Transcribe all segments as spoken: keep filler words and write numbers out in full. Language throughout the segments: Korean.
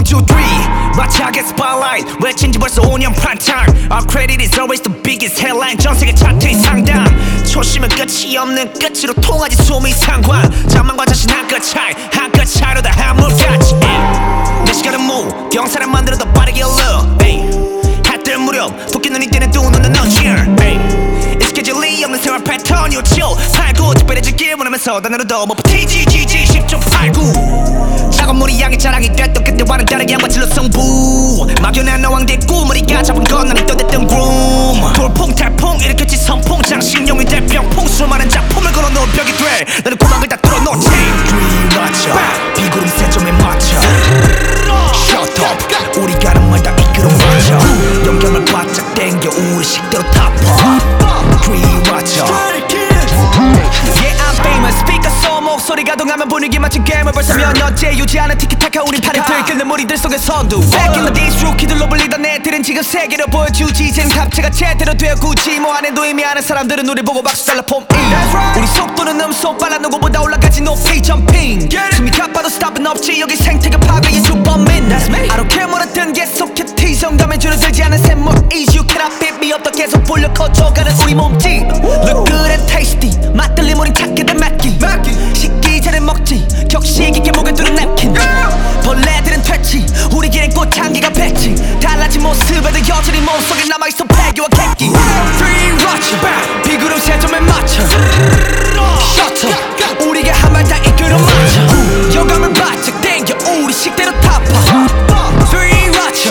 two, three 마차게 spotlight 외친지 벌써 오 년 prime-time Our credit is always the biggest headline 전 세계 차트의 상담 초심은 끝이 없는 끝으로 통하지 숨이 상관 자만과 자신 한끗 차이 한끗 차이로 다 한물같이 내 시간은 move 경사를 만들어 더 빠르게 흘러 해뜰 무렵 토끼 눈이 뜨는 두 눈은 넌 here 익숙해질 리 없는 생활 패턴 요치오 팔구 특별해지길 원하면서 단어로도 못 버티지 지지 십 점 팔구 작은 물이 양의 자랑이 됐던 그때와는 다르게 양반질로 승부 막연한 어왕대 꿈머리가 잡은 건 난이 떠댔던 groom 돌풍 태풍 일으켰지 선풍 장신용이 될 병풍 수많은 작품을 걸어놓은 벽이 돼 너는 구멍을 다 뚫어놓지 뒤맞춰 비구름 세점에 맞춰 Shut up 우리 가는 말 다 이끌어 맞춰 영감을 바짝 땡겨 우리 식대로 타파 뒤맞춰 Yeah I'm famous speaker 소 목소리가 동하면 분위기 맞춘 게임을 벌써 몇 년째 유지하는 티키타카 우린 팔을 들끓는 무리들 속의 선두 Back in the days 루키들로 불리던 애들은 지금 세계로 보여주지 젠 갑체가 제대로 되어 굳이 뭐 안해도 의미하는 사람들은 우리 보고 박수 달라 폼 right. 우리 속도는 음속 빨라 누구보다 올라가지 높이 점핑 숨이 가빠도 스탑은 없지 여기 생태계 파괴의 주범인 I don't care 뭐라든 계속해 티정감에 줄어들지 않은 샘물 Easy you cannot beat me up 더 계속 불려 커져가는 우리 몸짓 Look good and tasty 맛들림 우린 찾게 된 맵기 식기 전에 먹지 격식 있게 목에 두른 냅킨 벌레들은 퇴치 우리 길엔 꽃향기가 배치 달라진 모습에도 여전히 몸속에 남아있어 폐기와 객기 Three watch 비구름 세점에 맞춰 Shut up 우리가 한 말 다 이끌어 맞춰 여감을 바짝 땡겨 우리 식대로 타파 Three watch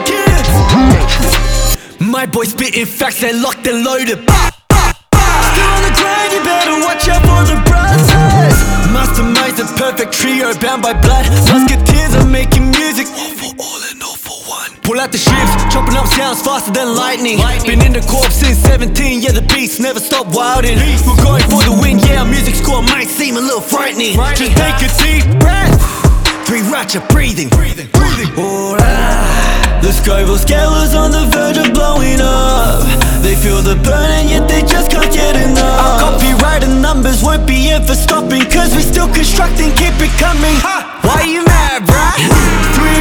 My boy spitting facts and locked and loaded Still on the grind, you better watch out for the brothers Masterminds the perfect trio bound by blood Musketeers are making music All for all and all for one Pull out the ships, chopping up sounds faster than lightning, lightning. Been in the corp since seventeen, yeah the beats never stop wilding We're going for the win, yeah our music score might seem a little frightening Just take a deep breath Three Ratchet breathing, breathing, breathing. Oh, ah. The Skyville scale is on the verge of blowing up They feel the burn and yet they just can't get enough Our copyright and numbers won't be in for stopping Cause we still constructing, keep it coming huh. Why you mad, bruh? Three